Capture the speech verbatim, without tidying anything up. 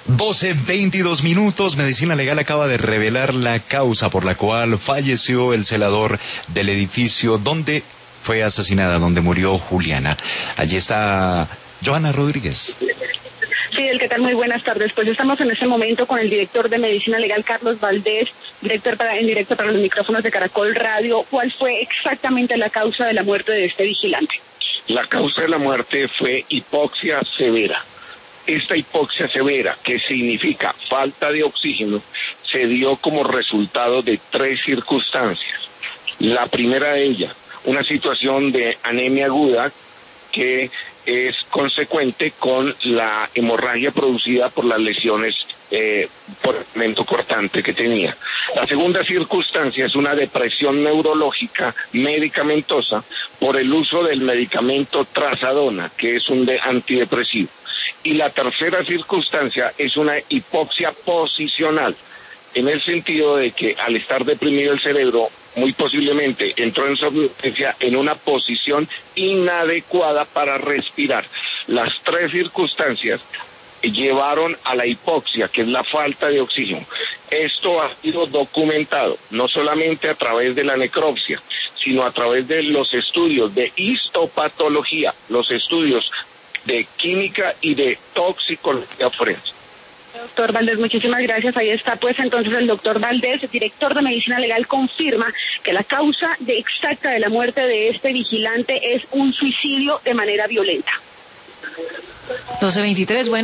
doce veintidós minutos, Medicina Legal acaba de revelar la causa por la cual falleció el celador del edificio donde fue asesinada, donde murió Juliana. Allí está Joana Rodríguez. Fidel, ¿qué tal? Muy buenas tardes. Pues estamos en este momento con el director de Medicina Legal, Carlos Valdés, director para, en directo para los micrófonos de Caracol Radio. ¿Cuál fue exactamente la causa de la muerte de este vigilante? La causa de la muerte fue hipoxia severa. Esta hipoxia severa, que significa falta de oxígeno, se dio como resultado de tres circunstancias. La primera de ellas, una situación de anemia aguda que es consecuente con la hemorragia producida por las lesiones eh, por elemento cortante que tenía. La segunda circunstancia es una depresión neurológica medicamentosa por el uso del medicamento trazadona, que es un de antidepresivo. Y la tercera circunstancia es una hipoxia posicional, en el sentido de que al estar deprimido el cerebro, muy posiblemente entró en somnolencia en una posición inadecuada para respirar. Las tres circunstancias llevaron a la hipoxia, que es la falta de oxígeno. Esto ha sido documentado, no solamente a través de la necropsia, sino a través de los estudios de histopatología, los estudios de química y de toxicología forense. Doctor Valdés, muchísimas gracias. Ahí está pues entonces el doctor Valdés, director de Medicina Legal, confirma que la causa de exacta de la muerte de este vigilante es un suicidio de manera violenta. doce veintitrés, bueno.